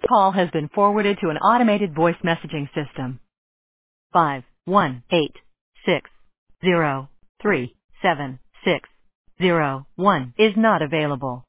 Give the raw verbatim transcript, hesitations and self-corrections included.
call has been forwarded to an automated voice messaging system. Five one eight six zero three seven six zero one is not available.